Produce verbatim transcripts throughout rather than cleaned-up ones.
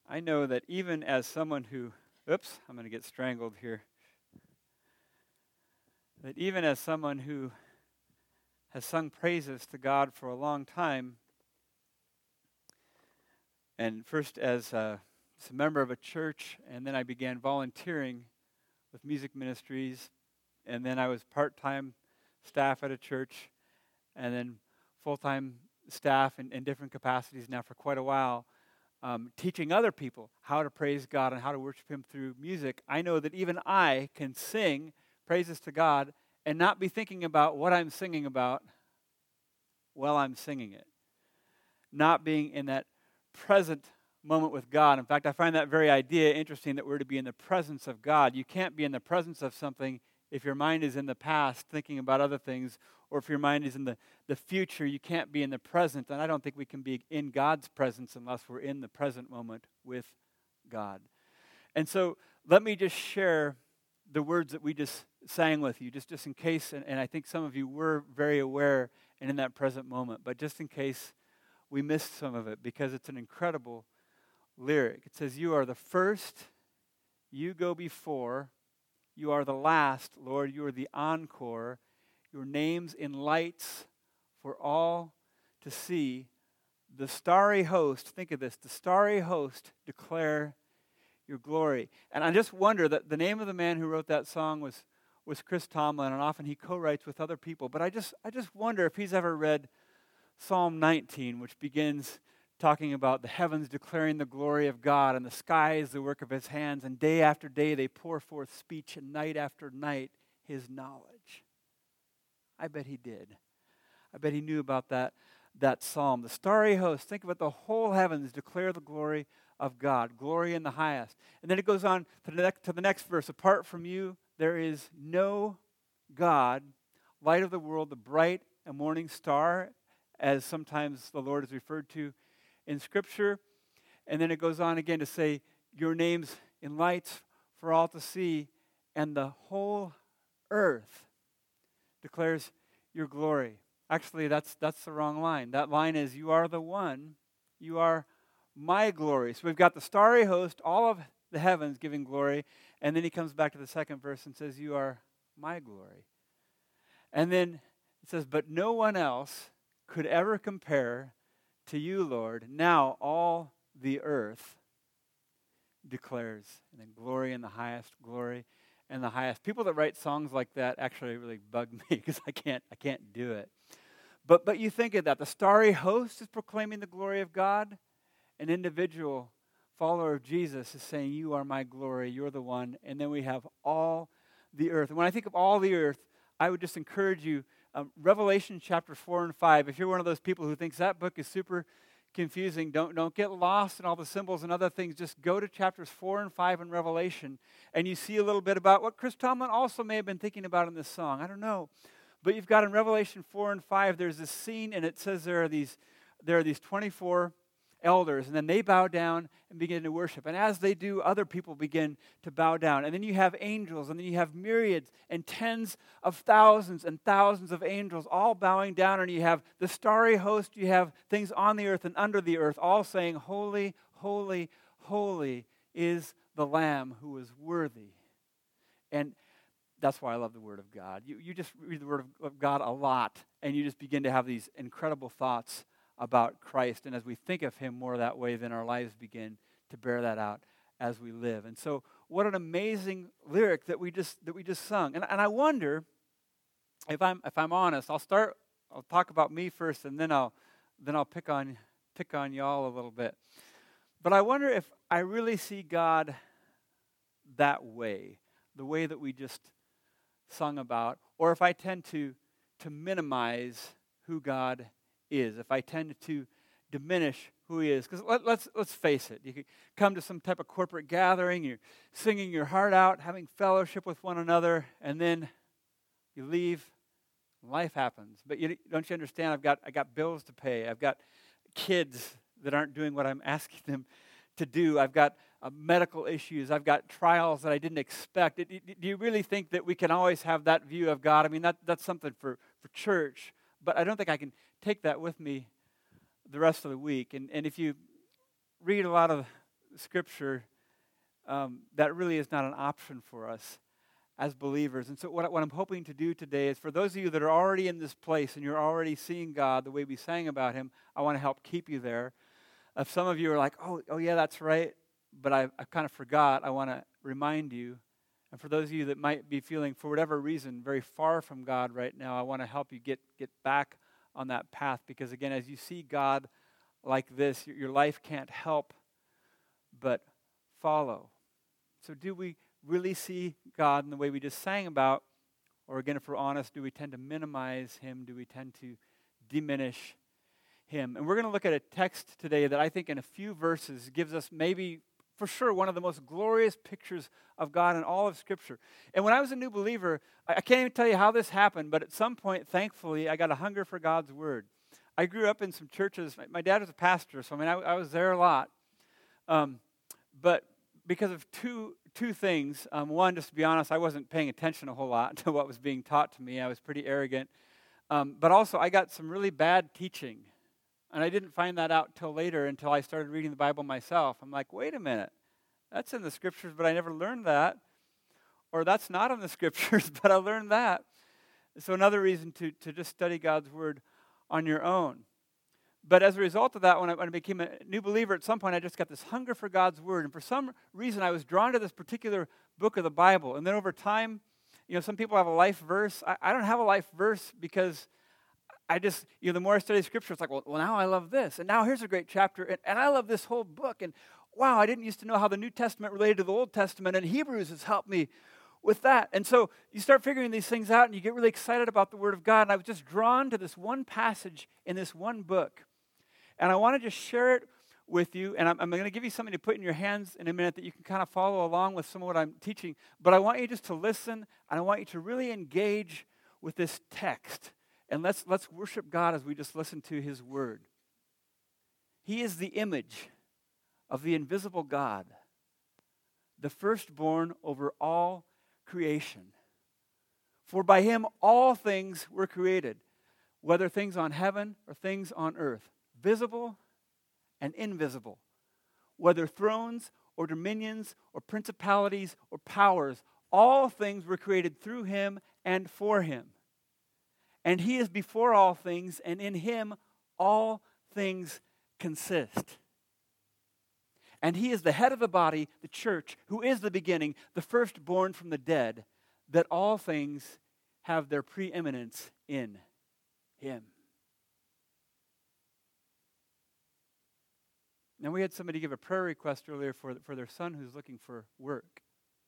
I know that even as someone who, oops, I'm going to get strangled here, that even as someone who has sung praises to God for a long time, and first as a, as a member of a church, and then I began volunteering with music ministries, and then I was part-time staff at a church, and then full-time staff in, in different capacities now for quite a while, um, teaching other people how to praise God and how to worship Him through music. I know that even I can sing praises to God and not be thinking about what I'm singing about while I'm singing it. Not being in that present moment with God. In fact, I find that very idea interesting, that we're to be in the presence of God. You can't be in the presence of something if your mind is in the past thinking about other things, or if your mind is in the, the future. You can't be in the present, and I don't think we can be in God's presence unless we're in the present moment with God. And so let me just share the words that we just sang with you, just, just in case, and, and I think some of you were very aware and in that present moment, but just in case we missed some of it, because it's an incredible lyric. It says, "You are the first, you go before, you are the last, Lord, you are the encore, your name's in lights for all to see. The starry host," think of this, "the starry host declare your glory." And I just wonder that the name of the man who wrote that song was, was Chris Tomlin, and often he co-writes with other people, but I just I just wonder if he's ever read Psalm nineteen, which begins talking about the heavens declaring the glory of God, and the sky is the work of His hands, and day after day they pour forth speech, and night after night His knowledge. I bet he did. I bet he knew about that, that psalm. The starry host, think about the whole heavens declare the glory of God, glory in the highest. And then it goes on to the next, to the next verse. "Apart from you, there is no God, light of the world, the bright and morning star," as sometimes the Lord is referred to in Scripture. And then it goes on again to say, "Your name's in lights for all to see, and the whole earth declares your glory." Actually, that's that's the wrong line. That line is, "You are the one, you are my glory." So we've got the starry host, all of the heavens giving glory, and then he comes back to the second verse and says, "You are my glory." And then it says, "But no one else could ever compare to you, Lord. Now all the earth declares," and then glory in the highest, glory in the highest. People that write songs like that actually really bug me, because I can't I can't do it. But but you think of that. The starry host is proclaiming the glory of God. An individual follower of Jesus is saying, "You are my glory, you're the one." And then we have all the earth. And when I think of all the earth, I would just encourage you, um, Revelation chapter four and five. If you're one of those people who thinks that book is super confusing, don't, don't get lost in all the symbols and other things. Just go to chapters four and five in Revelation, and you see a little bit about what Chris Tomlin also may have been thinking about in this song. I don't know. But you've got in Revelation four and five, there's this scene, and it says there are these, there are these twenty-four elders, and then they bow down and begin to worship. And as they do, other people begin to bow down. And then you have angels, and then you have myriads and tens of thousands and thousands of angels all bowing down, and you have the starry host, you have things on the earth and under the earth, all saying, "Holy, holy, holy is the Lamb who is worthy." And that's why I love the Word of God. You, you just read the Word of, of God a lot, and you just begin to have these incredible thoughts about Christ. And as we think of Him more that way, then our lives begin to bear that out as we live. And so what an amazing lyric that we just that we just sung. And, and I wonder, if I'm if I'm honest, I'll start I'll talk about me first, and then I'll then I'll pick on pick on y'all a little bit. But I wonder if I really see God that way, the way that we just sung about, or if I tend to to minimize who God is, if I tend to diminish who He is. Because let, let's let's face it, you could come to some type of corporate gathering, you're singing your heart out, having fellowship with one another, and then you leave, life happens. But you, don't you understand, I've got I got bills to pay, I've got kids that aren't doing what I'm asking them to do, I've got uh, medical issues, I've got trials that I didn't expect. It, it, do you really think that we can always have that view of God? I mean, that that's something for, for church, but I don't think I can take that with me the rest of the week. And and if you read a lot of Scripture, um, that really is not an option for us as believers. And so what, what I'm hoping to do today is for those of you that are already in this place and you're already seeing God the way we sang about him, I want to help keep you there. If some of you are like, oh, oh yeah, that's right, but I, I kind of forgot, I want to remind you. And for those of you that might be feeling, for whatever reason, very far from God right now, I want to help you get, get back on that path. Because again, as you see God like this, your, your life can't help but follow. So do we really see God in the way we just sang about? Or again, if we're honest, do we tend to minimize him? Do we tend to diminish him? And we're going to look at a text today that I think in a few verses gives us maybe, for sure, one of the most glorious pictures of God in all of Scripture. And when I was a new believer, I, I can't even tell you how this happened, but at some point, thankfully, I got a hunger for God's Word. I grew up in some churches. My, my dad was a pastor, so I mean, I, I was there a lot. Um, but because of two two things. Um, one, just to be honest, I wasn't paying attention a whole lot to what was being taught to me. I was pretty arrogant. Um, but also, I got some really bad teaching. And I didn't find that out till later, until I started reading the Bible myself. I'm like, wait a minute. That's in the Scriptures, but I never learned that. Or that's not in the Scriptures, but I learned that. So another reason to, to just study God's Word on your own. But as a result of that, when I, when I became a new believer, at some point I just got this hunger for God's Word. And for some reason, I was drawn to this particular book of the Bible. And then over time, you know, some people have a life verse. I, I don't have a life verse because I just, you know, the more I study Scripture, it's like, well, well now I love this. And now here's a great chapter. And, and I love this whole book. And wow, I didn't used to know how the New Testament related to the Old Testament. And Hebrews has helped me with that. And so you start figuring these things out and you get really excited about the Word of God. And I was just drawn to this one passage in this one book. And I want to just share it with you. And I'm, I'm going to give you something to put in your hands in a minute that you can kind of follow along with some of what I'm teaching. But I want you just to listen, and I want you to really engage with this text. And let's, let's worship God as we just listen to His Word. He is the image of the invisible God, the firstborn over all creation. For by Him all things were created, whether things on heaven or things on earth, visible and invisible, whether thrones or dominions or principalities or powers, all things were created through Him and for Him. And He is before all things, and in Him all things consist. And He is the head of the body, the church, who is the beginning, the firstborn from the dead, that all things have their preeminence in Him. Now, we had somebody give a prayer request earlier for, for their son who's looking for work.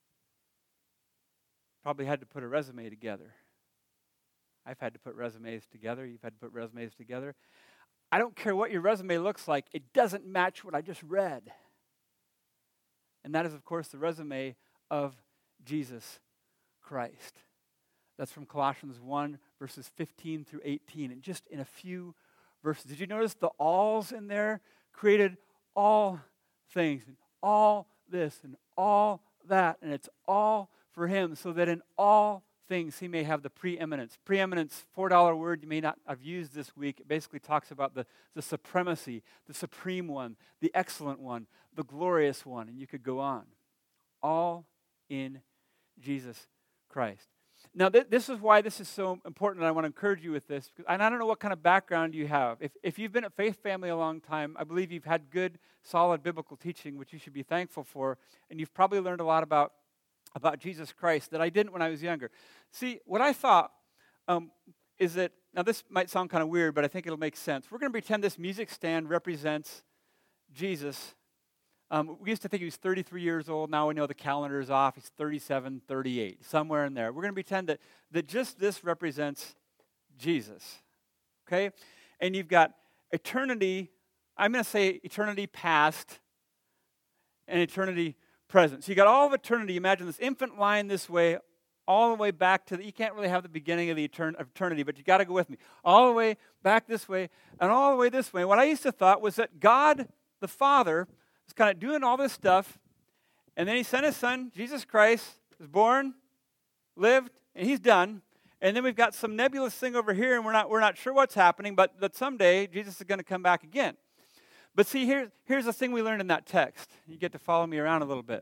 Probably had to put a resume together. I've had to put resumes together. You've had to put resumes together. I don't care what your resume looks like. It doesn't match what I just read. And that is, of course, the resume of Jesus Christ. That's from Colossians one, verses fifteen through eighteen. And just in a few verses. Did you notice the alls in there? Created all things, and all this, and all that. And it's all for Him, so that in all things He may have the preeminence. Preeminence, four dollar word you may not have used this week. It basically talks about the, the supremacy, the supreme one, the excellent one, the glorious one, and you could go on. All in Jesus Christ. Now, th- this is why this is so important, and I want to encourage you with this. And I don't know what kind of background you have. If, if you've been at Faith Family a long time, I believe you've had good, solid biblical teaching, which you should be thankful for, and you've probably learned a lot about about Jesus Christ that I didn't when I was younger. See, what I thought um, is that, now this might sound kind of weird, but I think it'll make sense. We're going to pretend this music stand represents Jesus. Um, we used to think he was thirty-three years old. Now we know the calendar is off. He's thirty-seven, thirty-eight, somewhere in there. We're going to pretend that, that just this represents Jesus, okay? And you've got eternity, I'm going to say eternity past and eternity present. So you got all of eternity. Imagine this infant line this way, all the way back to the, you can't really have the beginning of the etern, of eternity, but you got to go with me. All the way back this way and all the way this way. What I used to thought was that God, the Father, was kind of doing all this stuff, and then He sent His Son, Jesus Christ, was born, lived, and He's done. And then we've got some nebulous thing over here, and we're not we're not sure what's happening, but that someday Jesus is going to come back again. But see, here, here's the thing we learned in that text. You get to follow me around a little bit.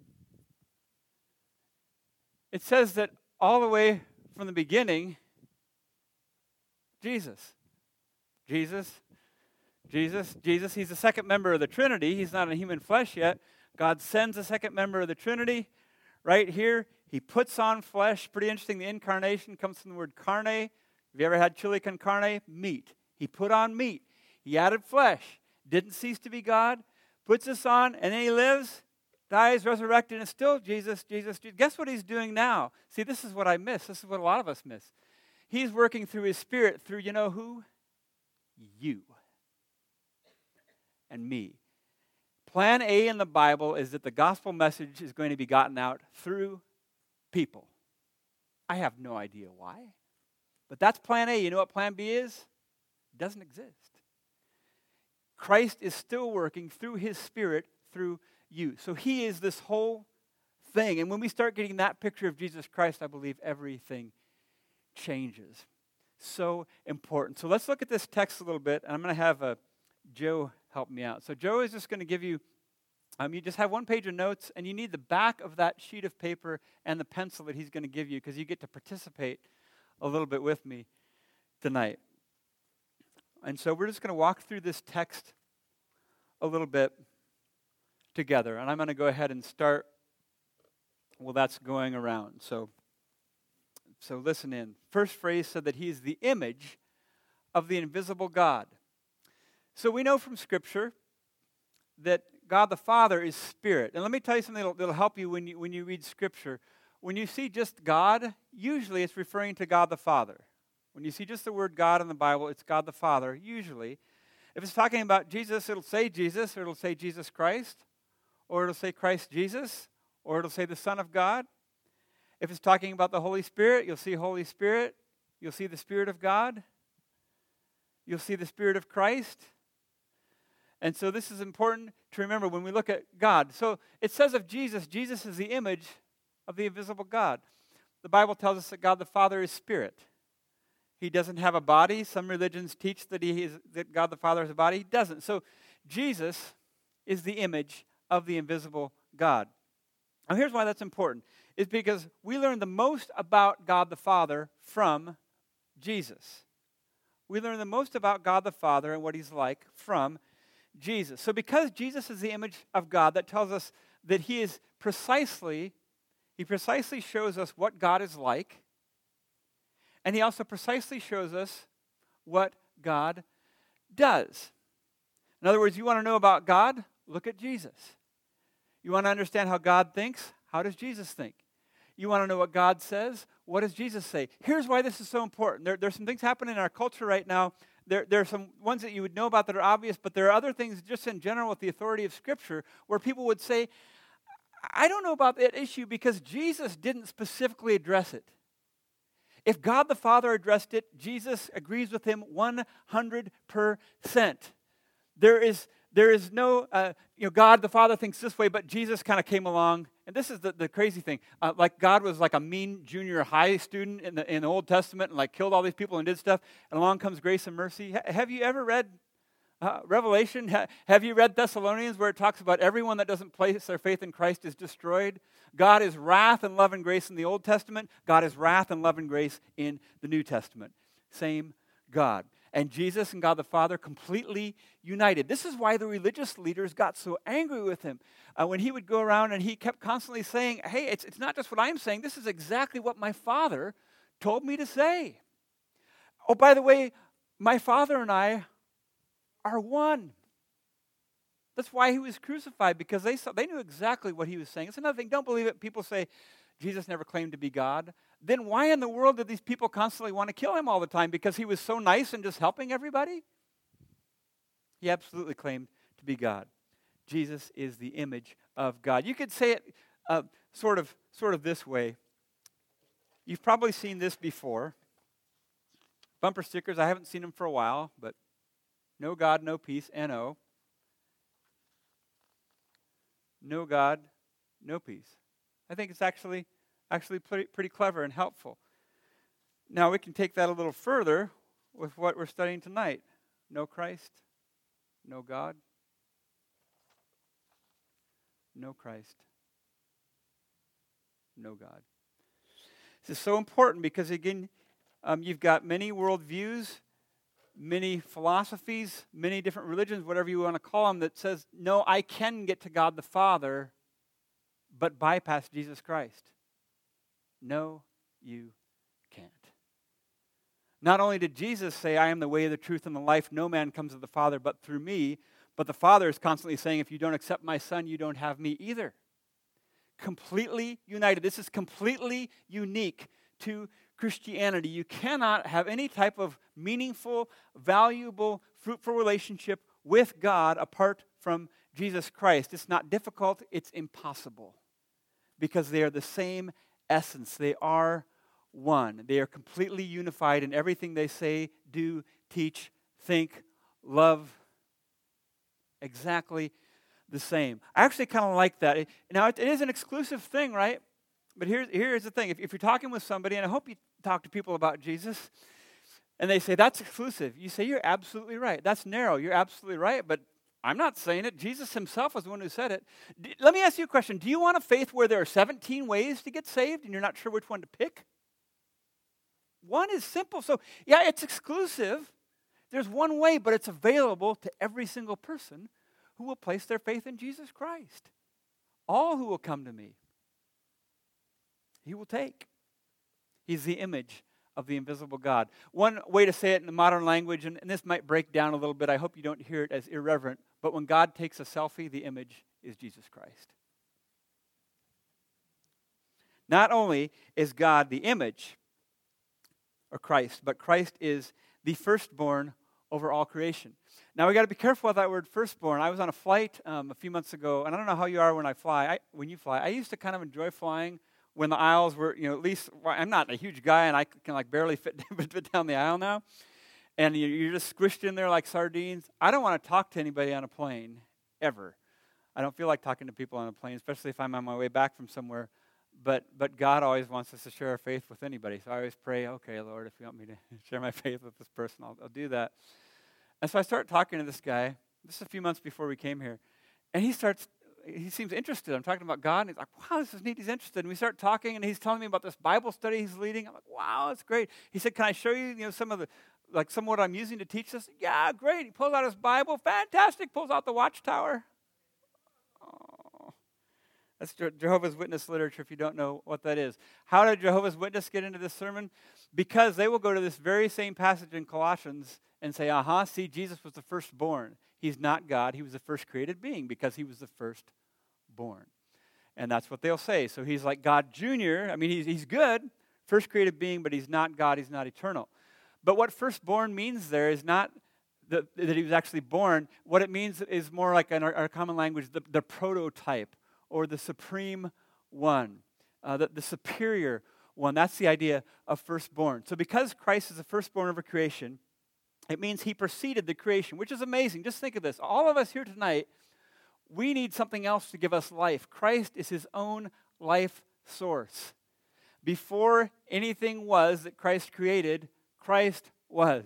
It says that all the way from the beginning, Jesus. Jesus. Jesus. Jesus. He's the second member of the Trinity. He's not in human flesh yet. God sends a second member of the Trinity. Right here, he puts on flesh. Pretty interesting. The incarnation comes from the word carne. Have you ever had chili con carne? Meat. He put on meat. He added flesh. Didn't cease to be God. Puts this on, and then he lives, dies, resurrected, and still Jesus, Jesus, Jesus. Guess what he's doing now? See, this is what I miss. This is what a lot of us miss. He's working through his Spirit through, you know who? You and me. Plan A in the Bible is that the gospel message is going to be gotten out through people. I have no idea why, but that's plan A. You know what plan B is? It doesn't exist. Christ is still working through his Spirit through you. So he is this whole thing. And when we start getting that picture of Jesus Christ, I believe everything changes. So important. So let's look at this text a little bit, and I'm going to have uh, Joe help me out. So Joe is just going to give you, um, you just have one page of notes, and you need the back of that sheet of paper and the pencil that he's going to give you, because you get to participate a little bit with me tonight. And so we're just going to walk through this text a little bit together. And I'm going to go ahead and start, well, that's going around. So, so listen in. First phrase said that he is the image of the invisible God. So we know from Scripture that God the Father is Spirit. And let me tell you something that'll, that'll help you when you when you read Scripture. When you see just God, usually it's referring to God the Father. When you see just the word God in the Bible, it's God the Father, usually. If it's talking about Jesus, it'll say Jesus, or it'll say Jesus Christ, or it'll say Christ Jesus, or it'll say the Son of God. If it's talking about the Holy Spirit, you'll see Holy Spirit. You'll see the Spirit of God. You'll see the Spirit of Christ. And so this is important to remember when we look at God. So it says of Jesus, Jesus is the image of the invisible God. The Bible tells us that God the Father is Spirit. He doesn't have a body. Some religions teach that he is that God the Father has a body. He doesn't. So Jesus is the image of the invisible God. Now here's why that's important. Is because we learn the most about God the Father from Jesus. We learn the most about God the Father and what he's like from Jesus. So because Jesus is the image of God, that tells us that he is precisely, he precisely shows us what God is like. And he also precisely shows us what God does. In other words, you want to know about God? Look at Jesus. You want to understand how God thinks? How does Jesus think? You want to know what God says? What does Jesus say? Here's why this is so important. There, there's some things happening in our culture right now. There, there are some ones that you would know about that are obvious, but there are other things just in general with the authority of Scripture where people would say, I don't know about that issue because Jesus didn't specifically address it. If God the Father addressed it, Jesus agrees with him one hundred percent. There is, there is no, uh, you know, God the Father thinks this way, but Jesus kind of came along. And this is the, the crazy thing. Uh, like God was like a mean junior high student in the, in the Old Testament and like killed all these people and did stuff. And along comes grace and mercy. H- have you ever read uh, Revelation? Ha- have you read Thessalonians where it talks about everyone that doesn't place their faith in Christ is destroyed? God is wrath and love and grace in the Old Testament. God is wrath and love and grace in the New Testament. Same God. And Jesus and God the Father completely united. This is why the religious leaders got so angry with him. Uh, when he would go around and he kept constantly saying, hey, it's, it's not just what I'm saying. This is exactly what my Father told me to say. Oh, by the way, my Father and I are one. That's why he was crucified, because they saw, they knew exactly what he was saying. It's another thing. Don't believe it. People say Jesus never claimed to be God. Then why in the world did these people constantly want to kill him all the time? Because he was so nice and just helping everybody? He absolutely claimed to be God. Jesus is the image of God. You could say it uh, sort of, sort of this way. You've probably seen this before. Bumper stickers. I haven't seen them for a while, but no God, no peace, N O. No God, no peace. I think it's actually actually pretty, pretty clever and helpful. Now we can take that a little further with what we're studying tonight. No Christ, no God, no Christ, no God. This is so important because, again, um, you've got many worldviews, many philosophies, many different religions, whatever you want to call them, that says, no, I can get to God the Father, but bypass Jesus Christ. No, you can't. Not only did Jesus say, I am the way, the truth, and the life, no man comes to the Father but through me, but the Father is constantly saying, if you don't accept my Son, you don't have me either. Completely united. This is completely unique to Christianity. You cannot have any type of meaningful, valuable, fruitful relationship with God apart from Jesus Christ. It's not difficult, it's impossible. Because they are the same essence. They are one. They are completely unified in everything they say, do, teach, think, love. Exactly the same. I actually kind of like that. It, now, it, it is an exclusive thing, right? But here's, here's the thing. If, if you're talking with somebody, and I hope you talk to people about Jesus, and they say, that's exclusive, you say, you're absolutely right. That's narrow. You're absolutely right, but I'm not saying it. Jesus himself was the one who said it. D- let me ask you a question. Do you want a faith where there are seventeen ways to get saved, and you're not sure which one to pick? One is simple. So, yeah, it's exclusive. There's one way, but it's available to every single person who will place their faith in Jesus Christ. All who will come to me, he will take. He's the image of the invisible God. One way to say it in the modern language, and, and this might break down a little bit, I hope you don't hear it as irreverent, but when God takes a selfie, the image is Jesus Christ. Not only is God the image, or Christ, but Christ is the firstborn over all creation. Now we got to be careful with that word firstborn. I was on a flight um, a few months ago, and I don't know how you are when I fly. I, when you fly, I used to kind of enjoy flying when the aisles were, you know, at least, well, I'm not a huge guy, and I can like barely fit, fit down the aisle now. And you're just squished in there like sardines. I don't want to talk to anybody on a plane, ever. I don't feel like talking to people on a plane, especially if I'm on my way back from somewhere. But but God always wants us to share our faith with anybody. So I always pray, okay, Lord, if you want me to share my faith with this person, I'll, I'll do that. And so I start talking to this guy. This is a few months before we came here. And he starts, he seems interested. I'm talking about God, and he's like, wow, this is neat. He's interested. And we start talking, and he's telling me about this Bible study he's leading. I'm like, wow, that's great. He said, can I show you, you know, some of the, like some of what I'm using to teach this? Yeah, great. He pulls out his Bible. Fantastic. Pulls out the Watchtower. Oh. That's Jehovah's Witness literature, if you don't know what that is. How did Jehovah's Witness get into this sermon? Because they will go to this very same passage in Colossians and say, uh-huh, see, Jesus was the firstborn. He's not God. He was the first created being because he was the firstborn. And that's what they'll say. So he's like God Junior I mean, he's, he's good, first created being, but he's not God. He's not eternal. But what firstborn means there is not the, that he was actually born. What it means is more like in our, our common language, the, the prototype, or the supreme one, uh, the, the superior one. That's the idea of firstborn. So because Christ is the firstborn over creation, it means he preceded the creation, which is amazing. Just think of this. All of us here tonight, we need something else to give us life. Christ is his own life source. Before anything was that Christ created, Christ was.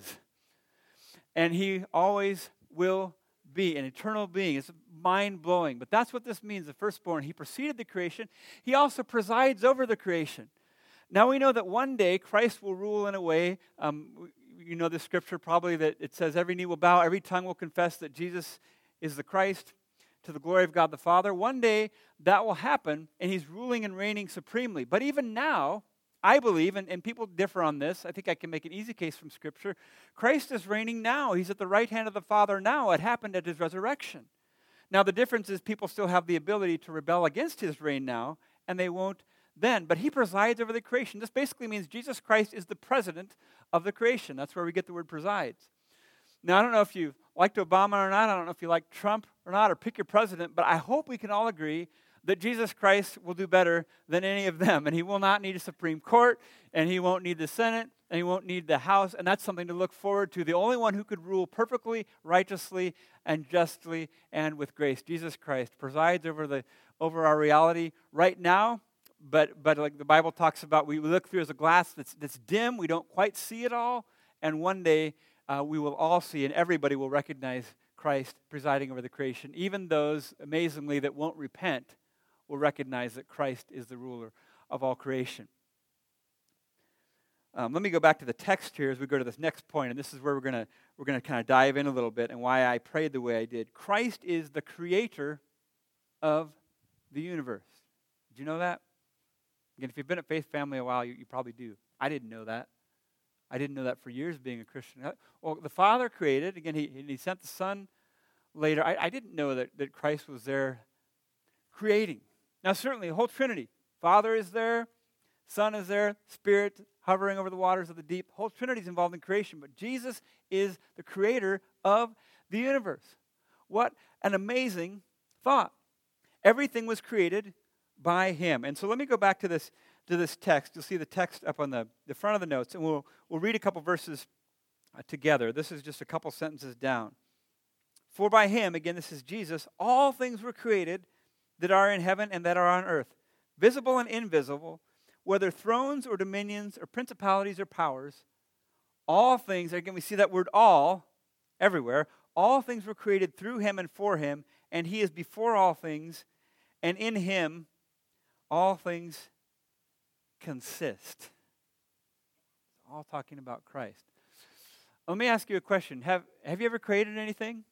And he always will be an eternal being. It's mind-blowing. But that's what this means, the firstborn. He preceded the creation. He also presides over the creation. Now we know that one day Christ will rule in a way, um, you know the scripture probably that it says every knee will bow, every tongue will confess that Jesus is the Christ to the glory of God the Father. One day that will happen, and he's ruling and reigning supremely. But even now, I believe, and, and people differ on this, I think I can make an easy case from Scripture, Christ is reigning now. He's at the right hand of the Father now. It happened at his resurrection. Now the difference is people still have the ability to rebel against his reign now, and they won't then. But he presides over the creation. This basically means Jesus Christ is the president of the creation. That's where we get the word presides. Now I don't know if you liked Obama or not. I don't know if you like Trump or not, or pick your president, but I hope we can all agree that Jesus Christ will do better than any of them, and he will not need a Supreme Court, and he won't need the Senate, and he won't need the House, and that's something to look forward to. The only one who could rule perfectly, righteously, and justly, and with grace, Jesus Christ, presides over the over our reality right now, but but like the Bible talks about, we look through as a glass that's, that's dim, we don't quite see it all, and one day uh, we will all see, and everybody will recognize Christ presiding over the creation, even those, amazingly, that won't repent will recognize that Christ is the ruler of all creation. Um, let me go back to the text here as we go to this next point, and this is where we're going to we're going to kind of dive in a little bit and why I prayed the way I did. Christ is the creator of the universe. Did you know that? Again, if you've been at Faith Family a while, you, you probably do. I didn't know that. I didn't know that for years being a Christian. Well, the Father created. Again, he, he sent the Son later. I, I didn't know that, that Christ was there creating. Now, certainly, the whole Trinity. Father is there. Son is there. Spirit hovering over the waters of the deep. Whole Trinity is involved in creation. But Jesus is the creator of the universe. What an amazing thought. Everything was created by him. And so let me go back to this to this text. You'll see the text up on the, the front of the notes, and we'll we'll read a couple verses uh, together. This is just a couple sentences down. For by him, again, this is Jesus, all things were created that are in heaven and that are on earth, visible and invisible, whether thrones or dominions or principalities or powers. All things, again, we see that word all everywhere. All things were created through him and for him, and he is before all things, and in him all things consist. All talking about Christ. Let me ask you a question. Have have you ever created anything?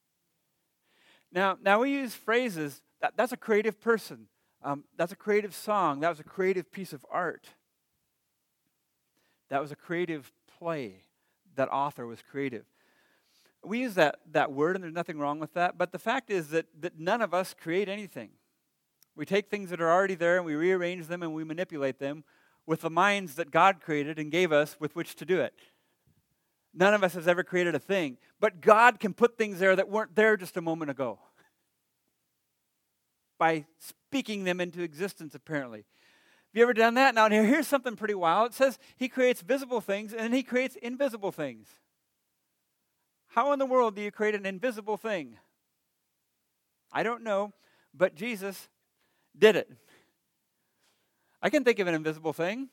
Now, now we use phrases, that, that's a creative person. Um, that's a creative song. That was a creative piece of art. That was a creative play. That author was creative. We use that, that word, and there's nothing wrong with that, but the fact is that, that none of us create anything. We take things that are already there and we rearrange them and we manipulate them with the minds that God created and gave us with which to do it. None of us has ever created a thing, but God can put things there that weren't there just a moment ago by speaking them into existence, apparently. Have you ever done that? Now, here, here's something pretty wild. It says he creates visible things and he creates invisible things. How in the world do you create an invisible thing? I don't know, but Jesus did it. I can think of an invisible thing.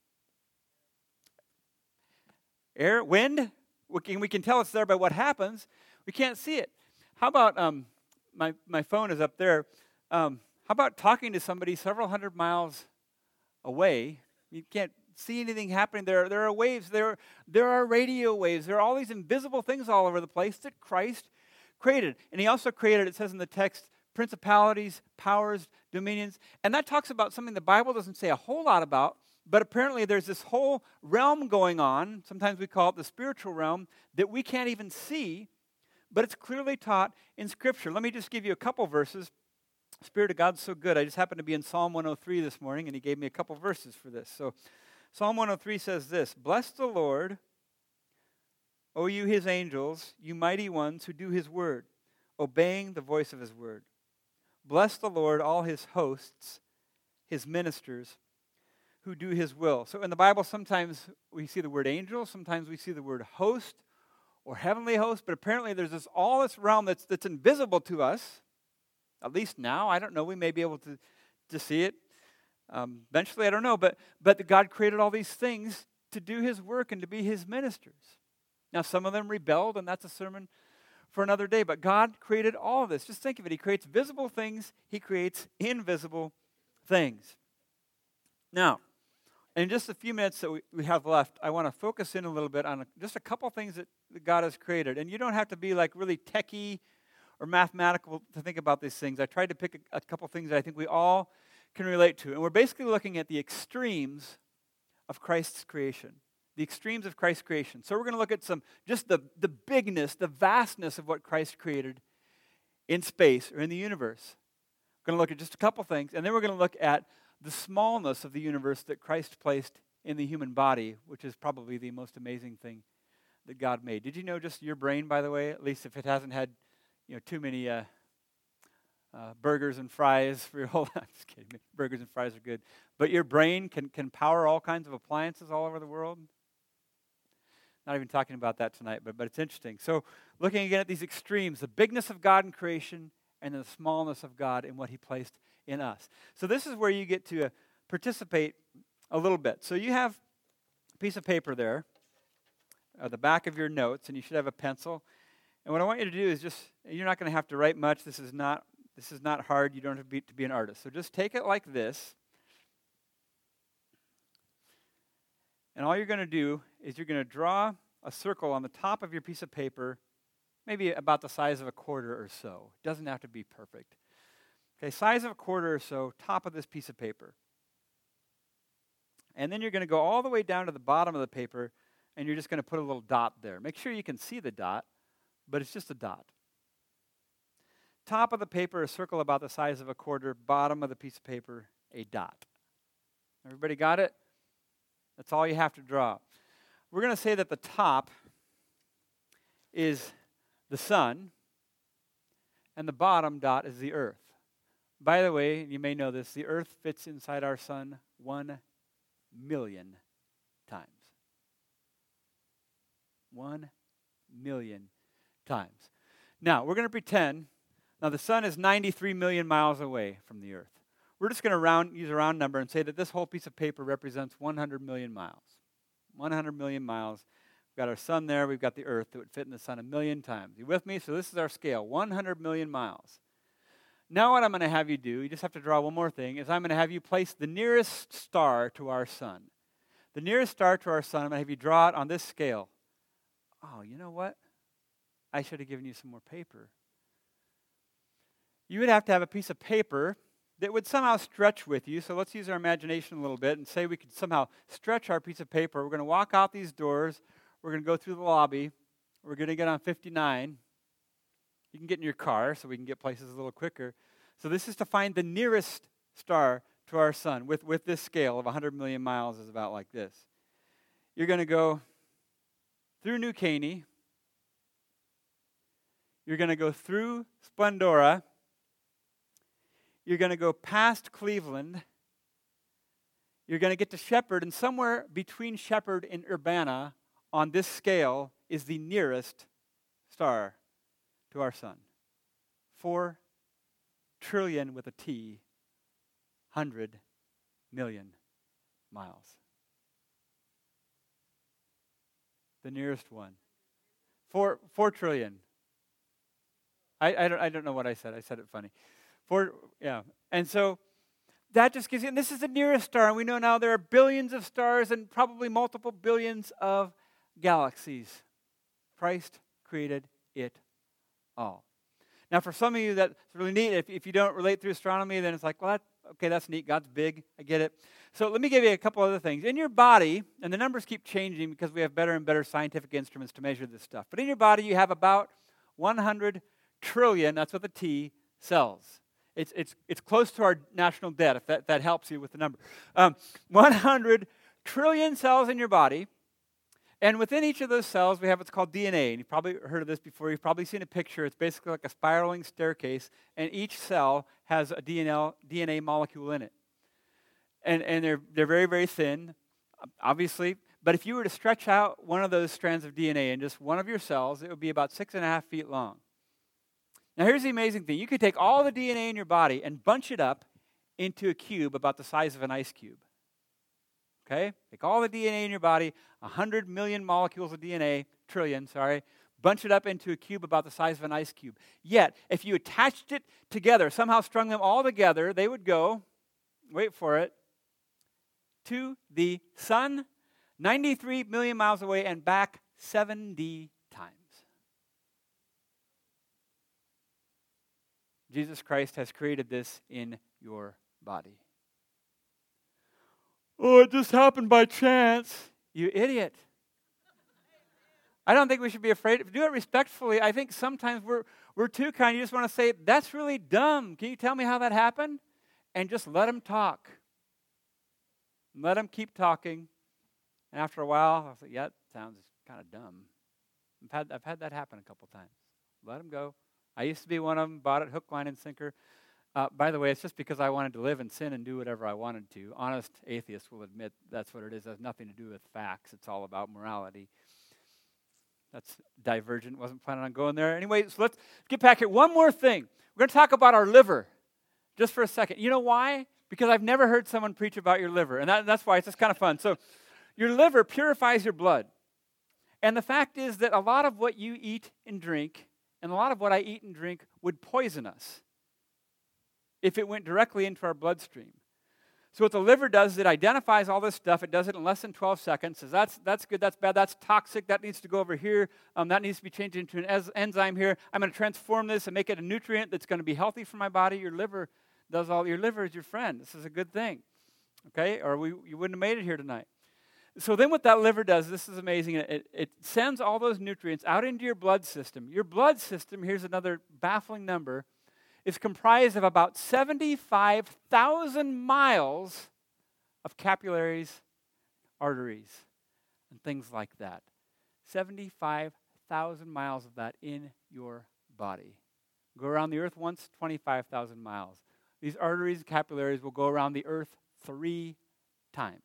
Air, wind. We can, we can tell it's there by what happens. We can't see it. How about, um, my, my phone is up there. Um, how about talking to somebody several hundred miles away? You can't see anything happening there. There are waves. There, there are radio waves. There are all these invisible things all over the place that Christ created. And he also created, it says in the text, principalities, powers, dominions. And that talks about something the Bible doesn't say a whole lot about, but apparently there's this whole realm going on. Sometimes we call it the spiritual realm that we can't even see, but it's clearly taught in Scripture. Let me just give you a couple verses. Spirit of God's so good. I just happened to be in Psalm one oh three this morning, and he gave me a couple verses for this. So Psalm one oh three says this, "Bless the Lord, O you his angels, you mighty ones who do his word, obeying the voice of his word. Bless the Lord, all his hosts, his ministers, who do his will." So in the Bible, sometimes we see the word angel, sometimes we see the word host or heavenly host, but apparently there's this all this realm that's that's invisible to us. At least now, I don't know, we may be able to, to see it. Um, eventually, I don't know, but but God created all these things to do his work and to be his ministers. Now, some of them rebelled, and that's a sermon for another day, but God created all of this. Just think of it. He creates visible things. He creates invisible things. Now, in just a few minutes that we, we have left, I want to focus in a little bit on a, just a couple things that, that God has created. And you don't have to be like really techie or mathematical to think about these things. I tried to pick a, a couple things that I think we all can relate to. And we're basically looking at the extremes of Christ's creation. The extremes of Christ's creation. So we're going to look at some, just the, the bigness, the vastness of what Christ created in space or in the universe. We're going to look at just a couple things, and then we're going to look at the smallness of the universe that Christ placed in the human body, which is probably the most amazing thing that God made. Did you know just your brain, by the way, at least if it hasn't had, you know, too many uh, uh, burgers and fries for your whole life? Just kidding. Burgers and fries are good. But your brain can, can power all kinds of appliances all over the world. Not even talking about that tonight, but, but it's interesting. So looking again at these extremes, the bigness of God in creation and the smallness of God in what he placed in us. So this is where you get to uh, participate a little bit. So you have a piece of paper there, at the back of your notes, and you should have a pencil. And what I want you to do is just, you're not going to have to write much. This is not This is not hard. You don't have to be, to be an artist. So just take it like this. And all you're going to do is you're going to draw a circle on the top of your piece of paper, maybe about the size of a quarter or so. It doesn't have to be perfect. Okay, size of a quarter or so, top of this piece of paper. And then you're going to go all the way down to the bottom of the paper, and you're just going to put a little dot there. Make sure you can see the dot, but it's just a dot. Top of the paper, a circle about the size of a quarter. Bottom of the piece of paper, a dot. Everybody got it? That's all you have to draw. We're going to say that the top is the sun, and the bottom dot is the earth. By the way, you may know this, the earth fits inside our sun one million times. One million times. Now, we're going to pretend, now the sun is ninety-three million miles away from the earth. We're just going to round, use a round number and say that this whole piece of paper represents one hundred million miles. one hundred million miles. We've got our sun there. We've got the earth that would fit in the sun a million times. You with me? So this is our scale, one hundred million miles. Now what I'm going to have you do, you just have to draw one more thing, is I'm going to have you place the nearest star to our sun. The nearest star to our sun, I'm going to have you draw it on this scale. Oh, you know what? I should have given you some more paper. You would have to have a piece of paper that would somehow stretch with you. So let's use our imagination a little bit and say we could somehow stretch our piece of paper. We're going to walk out these doors. We're going to go through the lobby. We're going to get on fifty-nine. You can get in your car so we can get places a little quicker. So this is to find the nearest star to our sun with, with this scale of one hundred million miles is about like this. You're going to go through New Caney. You're going to go through Splendora. You're going to go past Cleveland. You're going to get to Shepherd, and somewhere between Shepherd and Urbana on this scale is the nearest star to our sun. Four trillion with a T, hundred million miles. The nearest one. Four, four trillion. I, I, don't, I don't know what I said. I said it funny. Four, yeah. And so that just gives you, and this is the nearest star, and we know now there are billions of stars and probably multiple billions of galaxies. Christ created it all. Now, for some of you, that's really neat. If, if you don't relate through astronomy, then it's like, well, that, okay, that's neat. God's big. I get it. So let me give you a couple other things. In your body, and the numbers keep changing because we have better and better scientific instruments to measure this stuff. But in your body, you have about one hundred trillion, that's with a T, cells. It's, it's, it's close to our national debt, if that, that helps you with the number. Um, one hundred trillion cells in your body. And within each of those cells, we have what's called D N A. And you've probably heard of this before. You've probably seen a picture. It's basically like a spiraling staircase. And each cell has a D N A, D N A molecule in it. And, and they're, they're very, very thin, obviously. But if you were to stretch out one of those strands of D N A in just one of your cells, it would be about six and a half feet long. Now, here's the amazing thing. You could take all the D N A in your body and bunch it up into a cube about the size of an ice cube. Okay? Take all the D N A in your body, one hundred million molecules of D N A, trillion, sorry, bunch it up into a cube about the size of an ice cube. Yet, if you attached it together, somehow strung them all together, they would go, wait for it, to the sun, ninety-three million miles away and back seventy times. Jesus Christ has created this in your body. Oh, it just happened by chance. You idiot. I don't think we should be afraid. Do it respectfully. I think sometimes we're we're too kind. You just want to say, that's really dumb. Can you tell me how that happened? And just let them talk. Let them keep talking. And after a while, I'll say, yeah, that sounds kind of dumb. I've had, I've had that happen a couple times. Let them go. I used to be one of them, bought it hook, line, and sinker. Uh, by the way, it's just because I wanted to live in sin and do whatever I wanted to. Honest atheists will admit that's what it is. It has nothing to do with facts. It's all about morality. That's divergent. Wasn't planning on going there. Anyway, so let's get back here. One more thing. We're going to talk about our liver just for a second. You know why? Because I've never heard someone preach about your liver, and that, that's why it's just kind of fun. So your liver purifies your blood. And the fact is that a lot of what you eat and drink, and a lot of what I eat and drink would poison us. if it went directly into our bloodstream. So what the liver does is it identifies all this stuff. It does it in less than twelve seconds. Says that's that's good, that's bad, that's toxic, that needs to go over here. Um, that needs to be changed into an ez- enzyme here. I'm going to transform this and make it a nutrient that's going to be healthy for my body. Your liver does all. Your liver is your friend. This is a good thing, okay? Or we you wouldn't have made it here tonight. So then what that liver does, this is amazing. It, it sends all those nutrients out into your blood system. Your blood system, here's another baffling number, is comprised of about seventy-five thousand miles of capillaries, arteries, and things like that. seventy-five thousand miles of that in your body. Go around the earth once, twenty-five thousand miles. These arteries and capillaries will go around the earth three times.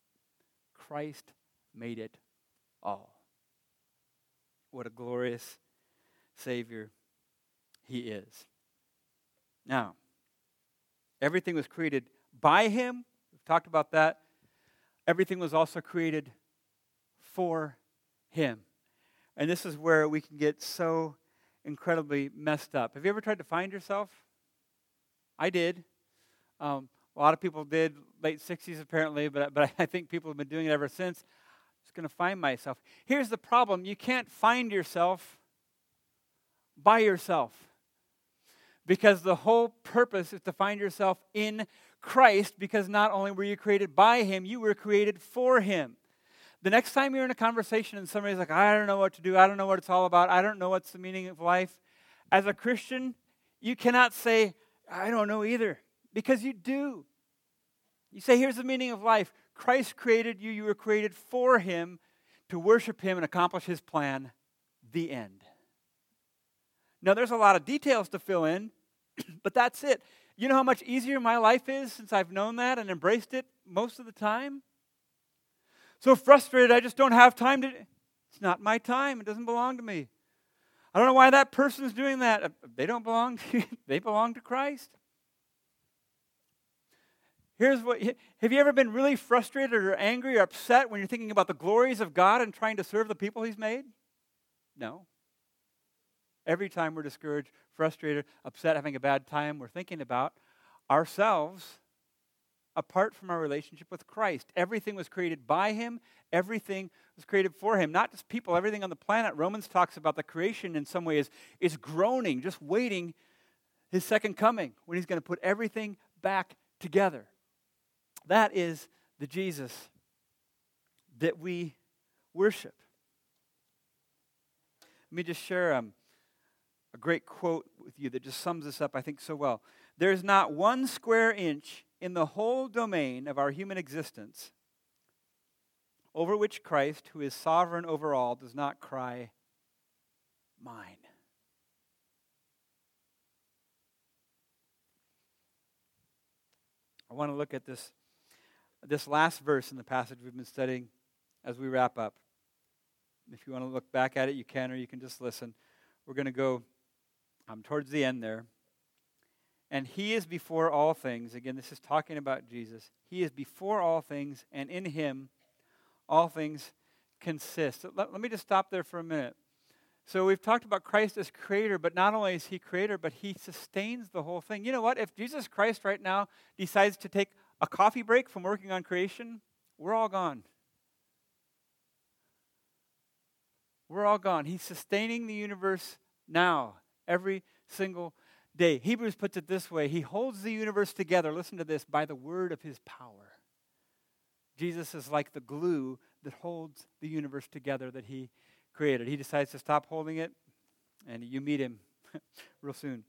Christ made it all. What a glorious Savior He is. Now, everything was created by Him. We've talked about that. Everything was also created for Him. And this is where we can get so incredibly messed up. Have you ever tried to find yourself? I did. Um, a lot of people did, late sixties apparently, but, but I think people have been doing it ever since. I'm just going to find myself. Here's the problem. You can't find yourself by yourself. Because the whole purpose is to find yourself in Christ, because not only were you created by Him, you were created for Him. The next time you're in a conversation and somebody's like, I don't know what to do, I don't know what it's all about, I don't know what's the meaning of life, as a Christian, you cannot say, I don't know either, because you do. You say, here's the meaning of life. Christ created you, you were created for Him, to worship Him and accomplish His plan, the end. Now, there's a lot of details to fill in, but that's it. You know how much easier my life is since I've known that and embraced it most of the time? So frustrated, I just don't have time to... It's not my time. It doesn't belong to me. I don't know why that person's doing that. They don't belong to you. They belong to Christ. Here's what... Have you ever been really frustrated or angry or upset when you're thinking about the glories of God and trying to serve the people He's made? No. Every time we're discouraged, frustrated, upset, having a bad time, we're thinking about ourselves apart from our relationship with Christ. Everything was created by Him. Everything was created for Him. Not just people, everything on the planet. Romans talks about the creation in some ways is groaning, just waiting His second coming, when He's going to put everything back together. That is the Jesus that we worship. Let me just share um, a great quote with you that just sums this up, I think, so well. There is not one square inch in the whole domain of our human existence over which Christ, who is sovereign over all, does not cry, mine. I want to look at this, this last verse in the passage we've been studying as we wrap up. If you want to look back at it, you can, or you can just listen. We're going to go um, towards the end there. And He is before all things. Again, this is talking about Jesus. He is before all things, and in Him all things consist. Let, let me just stop there for a minute. So we've talked about Christ as creator, but not only is He creator, but He sustains the whole thing. You know what? If Jesus Christ right now decides to take a coffee break from working on creation, we're all gone. We're all gone. He's sustaining the universe now, every single day. Hebrews puts it this way. He holds the universe together, listen to this, by the word of His power. Jesus is like the glue that holds the universe together that He created. He decides to stop holding it, and you meet Him real soon.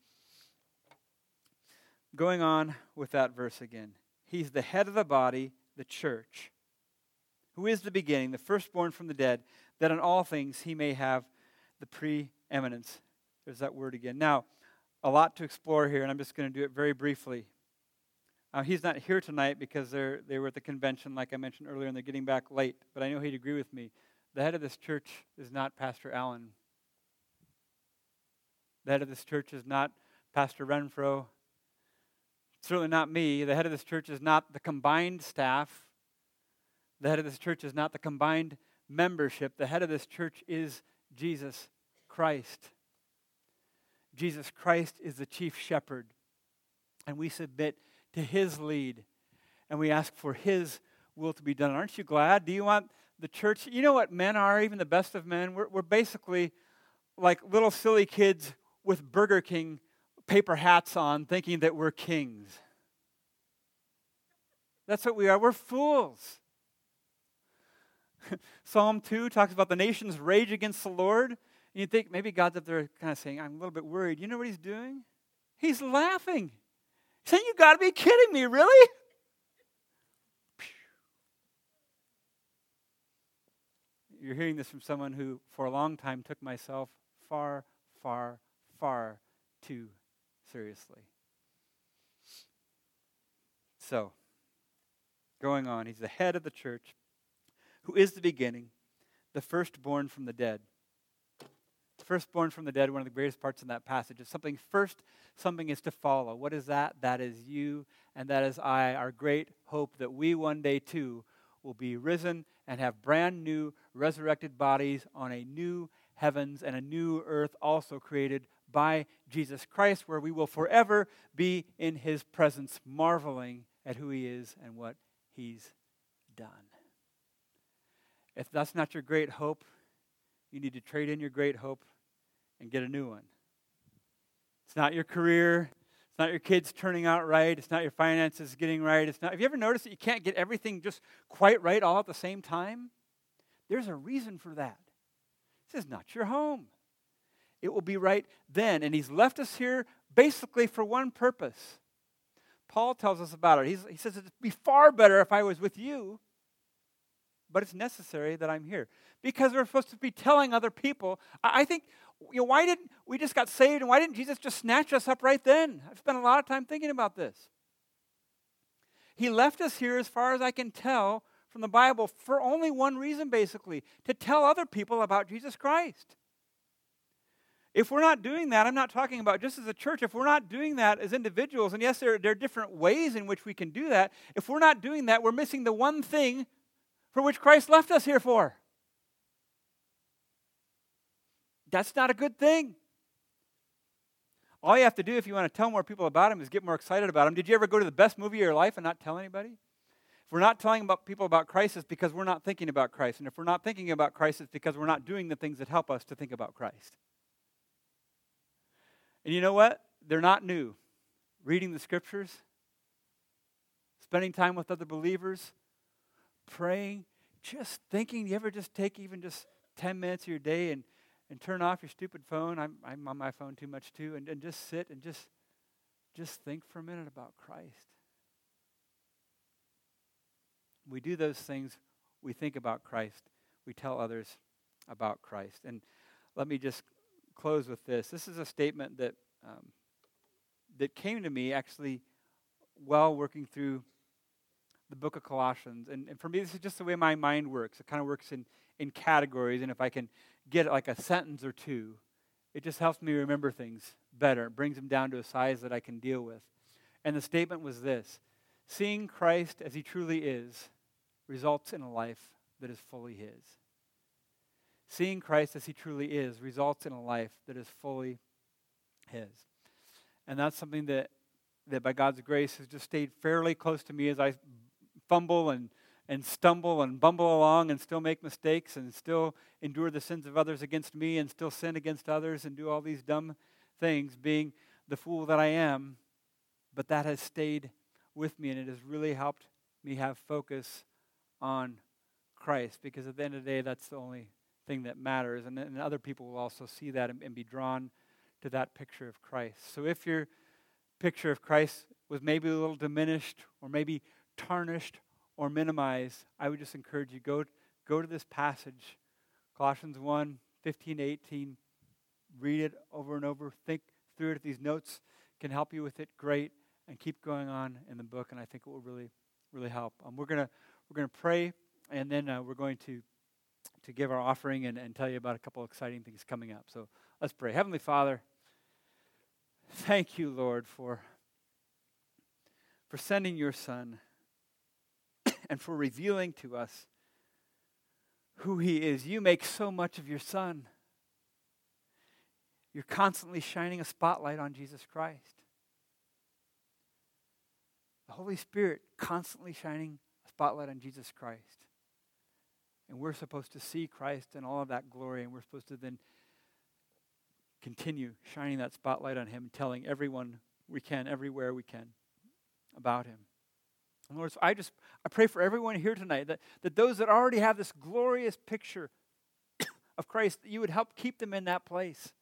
Going on with that verse again. He's the head of the body, the church, who is the beginning, the firstborn from the dead, that in all things He may have the preeminence. There's that word again. Now, a lot to explore here, and I'm just going to do it very briefly. Uh, he's not here tonight because they're they were at the convention, like I mentioned earlier, and they're getting back late. But I know he'd agree with me. The head of this church is not Pastor Allen. The head of this church is not Pastor Renfro. Certainly not me. The head of this church is not the combined staff. The head of this church is not the combined membership. The head of this church is Jesus Christ. Jesus Christ is the chief shepherd. and we submit to his lead, and we ask for his will to be done. Aren't you glad? Do you want the church? You know what men are, even the best of men? We're, we're basically like little silly kids with Burger King paper hats on, thinking that we're kings. That's what we are. We're fools. Psalm two talks about the nations rage against the Lord. And you think maybe God's up there kind of saying, I'm a little bit worried. You know what he's doing? He's laughing. He's saying, you got to be kidding me, really? You're hearing this from someone who, for a long time, took myself far, far, far too seriously. So, going on, he's the head of the church, who is the beginning, the firstborn from the dead. Firstborn from the dead, one of the greatest parts in that passage is something first, something is to follow. What is that? That is you, and that is I, our great hope that we one day too will be risen and have brand new resurrected bodies on a new heavens and a new earth also created by Jesus Christ, where we will forever be in his presence, marveling at who he is and what he's done. If that's not your great hope, you need to trade in your great hope and get a new one. It's not your career. It's not your kids turning out right. It's not your finances getting right. It's not. Have you ever noticed that you can't get everything just quite right all at the same time? There's a reason for that. This is not your home. It will be right then. And he's left us here basically for one purpose. Paul tells us about it. He's, he says it'd be far better if I was with you, but it's necessary that I'm here. Because we're supposed to be telling other people. I, I think, you know, why didn't we just got saved and why didn't Jesus just snatch us up right then? I've spent a lot of time thinking about this. He left us here, as far as I can tell from the Bible, for only one reason, basically, to tell other people about Jesus Christ. If we're not doing that, I'm not talking about just as a church, if we're not doing that as individuals, and yes, there, there are different ways in which we can do that, if we're not doing that, we're missing the one thing for which Christ left us here for. That's not a good thing. All you have to do if you want to tell more people about him is get more excited about him. Did you ever go to the best movie of your life and not tell anybody? If we're not telling about people about Christ, it's because we're not thinking about Christ. And if we're not thinking about Christ, it's because we're not doing the things that help us to think about Christ. And you know what? They're not new. Reading the scriptures, spending time with other believers, praying, just thinking. You ever just take even just ten minutes of your day and, and turn off your stupid phone? I'm, I'm on my phone too much too. And, and just sit and just, just think for a minute about Christ. We do those things. We think about Christ. We tell others about Christ. And let me just close with this. This is a statement that um, that came to me actually while working through the book of Colossians. And, and for me, this is just the way my mind works. It kind of works in, in categories. And if I can get like a sentence or two, it just helps me remember things better. It brings them down to a size that I can deal with. And the statement was this: seeing Christ as he truly is results in a life that is fully his. Seeing Christ as he truly is results in a life that is fully his. And that's something that, that by God's grace has just stayed fairly close to me as I fumble and, and stumble and bumble along and still make mistakes and still endure the sins of others against me and still sin against others and do all these dumb things, being the fool that I am. But that has stayed with me, and it has really helped me have focus on Christ, because at the end of the day, that's the only thing that matters, and, and other people will also see that and, and be drawn to that picture of Christ. So if your picture of Christ was maybe a little diminished or maybe tarnished or minimized, I would just encourage you, go, go to this passage, Colossians one, fifteen to eighteen, read it over and over, think through it. If these notes can help you with it, great, and keep going on in the book, and I think it will really, really help. Um, we're gonna we're gonna pray, and then uh, we're going to to give our offering and, and tell you about a couple exciting things coming up. So let's pray. Heavenly Father, thank you, Lord, for, for sending your Son and for revealing to us who he is. You make so much of your Son. You're constantly shining a spotlight on Jesus Christ. the Holy Spirit constantly shining a spotlight on Jesus Christ. And we're supposed to see Christ in all of that glory, and we're supposed to then continue shining that spotlight on him, telling everyone we can, everywhere we can, about him. And Lord, so I just, I pray for everyone here tonight that, that those that already have this glorious picture of Christ, that you would help keep them in that place.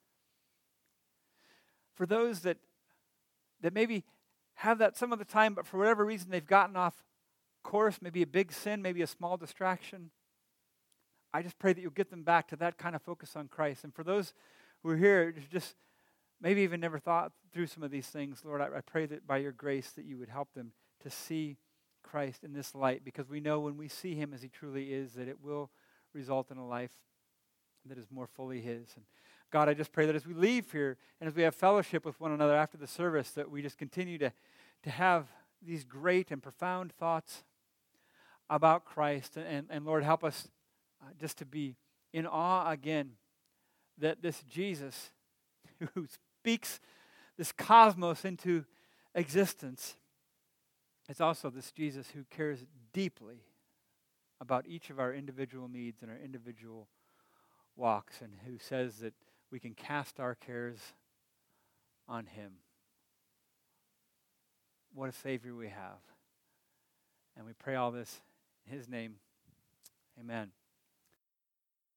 For those that, that maybe have that some of the time, but for whatever reason they've gotten off course, maybe a big sin, maybe a small distraction, I just pray that you'll get them back to that kind of focus on Christ. And for those who are here, just maybe even never thought through some of these things, Lord, I, I pray that by your grace that you would help them to see Christ in this light, because we know when we see him as he truly is, that it will result in a life that is more fully his. And God, I just pray that as we leave here and as we have fellowship with one another after the service, that we just continue to, to have these great and profound thoughts about Christ. And, and, and Lord, help us uh, just to be in awe again that this Jesus who speaks this cosmos into existence, it's also this Jesus who cares deeply about each of our individual needs and our individual walks, and who says that we can cast our cares on him. What a Savior we have. And we pray all this in his name. Amen.